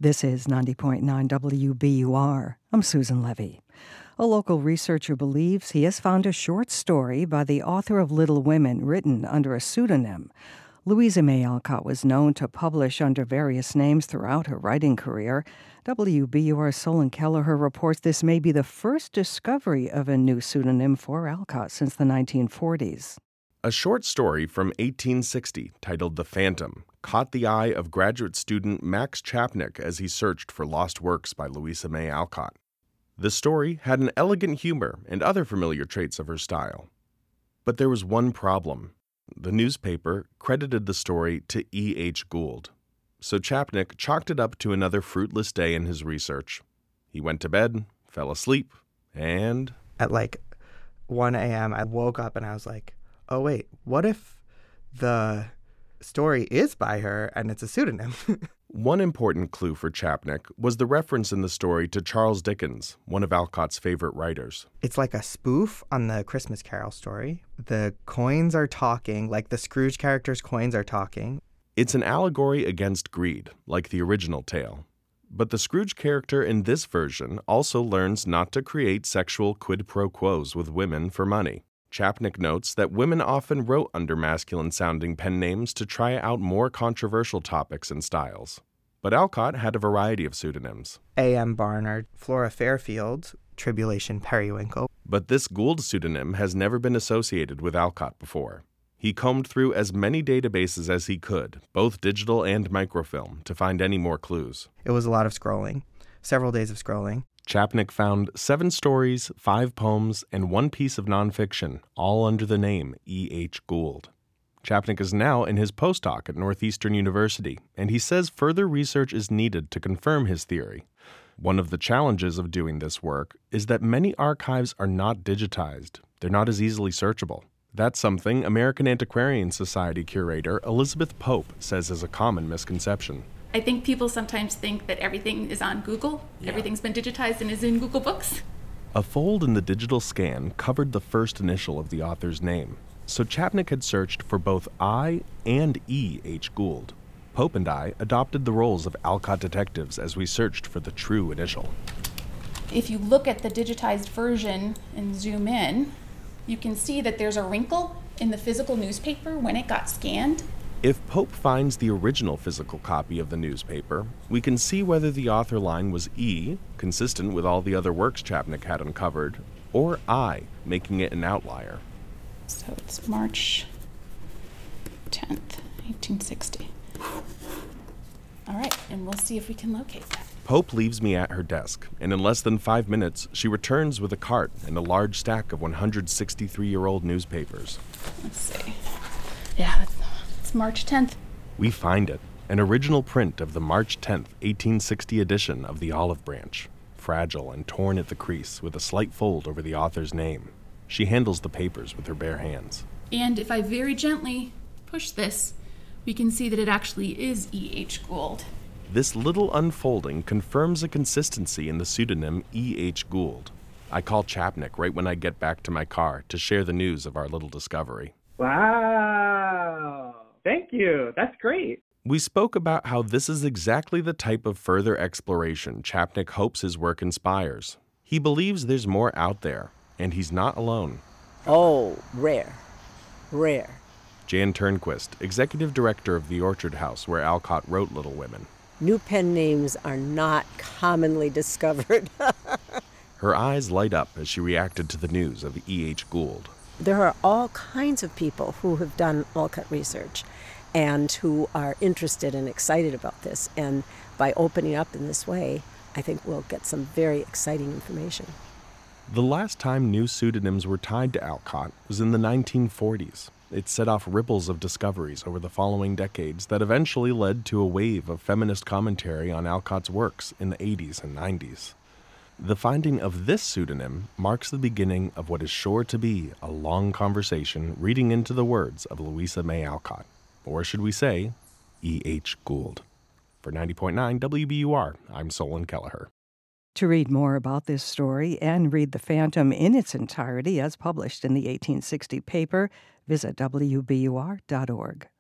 This is 90.9 WBUR. I'm Susan Levy. A local researcher believes he has found a short story by the author of Little Women written under a pseudonym. Louisa May Alcott was known to publish under various names throughout her writing career. WBUR's Solon Kelleher reports this may be the first discovery of a new pseudonym for Alcott since the 1940s. A short story from 1860 titled The Phantom caught the eye of graduate student Max Chapnick as he searched for lost works by Louisa May Alcott. The story had an elegant humor and other familiar traits of her style. But there was one problem. The newspaper credited the story to E.H. Gould. So Chapnick chalked it up to another fruitless day in his research. He went to bed, fell asleep, and... At 1 a.m., I woke up and I was like, oh, wait, what if the story is by her and it's a pseudonym? One important clue for Chapnick was the reference in the story to Charles Dickens, one of Alcott's favorite writers. It's like a spoof on the Christmas Carol story. The coins are talking, like the Scrooge character's coins are talking. It's an allegory against greed, like the original tale. But the Scrooge character in this version also learns not to create sexual quid pro quos with women for money. Chapnick notes that women often wrote under masculine-sounding pen names to try out more controversial topics and styles. But Alcott had a variety of pseudonyms. A.M. Barnard, Flora Fairfield, Tribulation Periwinkle. But this Gould pseudonym has never been associated with Alcott before. He combed through as many databases as he could, both digital and microfilm, to find any more clues. It was a lot of scrolling, several days of scrolling. Chapnick found 7 stories, 5 poems, and 1 piece of nonfiction, all under the name E.H. Gould. Chapnick is now in his postdoc at Northeastern University, and he says further research is needed to confirm his theory. One of the challenges of doing this work is that many archives are not digitized. They're not as easily searchable. That's something American Antiquarian Society curator Elizabeth Pope says is a common misconception. I think people sometimes think that everything is on Google. Yeah. Everything's been digitized and is in Google Books. A fold in the digital scan covered the first initial of the author's name, so Chapnick had searched for both I and E.H. Gould. Pope and I adopted the roles of Alcott detectives as we searched for the true initial. If you look at the digitized version and zoom in, you can see that there's a wrinkle in the physical newspaper when it got scanned. If Pope finds the original physical copy of the newspaper, we can see whether the author line was E, consistent with all the other works Chapnick had uncovered, or I, making it an outlier. So it's March 10th, 1860. All right, and we'll see if we can locate that. Pope leaves me at her desk, and in less than 5 minutes, she returns with a cart and a large stack of 163-year-old newspapers. Let's see. Yeah, it's March 10th. We find it, an original print of the March 10th, 1860 edition of the Olive Branch, fragile and torn at the crease with a slight fold over the author's name. She handles the papers with her bare hands. And if I very gently push this, we can see that it actually is E.H. Gould. This little unfolding confirms a consistency in the pseudonym E.H. Gould. I call Chapnick right when I get back to my car to share the news of our little discovery. Wow! Thank you. That's great. We spoke about how this is exactly the type of further exploration Chapnick hopes his work inspires. He believes there's more out there, and he's not alone. Oh, rare. Jan Turnquist, executive director of the Orchard House, where Alcott wrote Little Women. New pen names are not commonly discovered. Her eyes light up as she reacted to the news of E.H. Gould. There are all kinds of people who have done Alcott research and who are interested and excited about this. And by opening up in this way, I think we'll get some very exciting information. The last time new pseudonyms were tied to Alcott was in the 1940s. It set off ripples of discoveries over the following decades that eventually led to a wave of feminist commentary on Alcott's works in the 80s and 90s. The finding of this pseudonym marks the beginning of what is sure to be a long conversation reading into the words of Louisa May Alcott, or should we say, E.H. Gould. For 90.9 WBUR, I'm Solon Kelleher. To read more about this story and read The Phantom in its entirety as published in the 1860 paper, visit WBUR.org.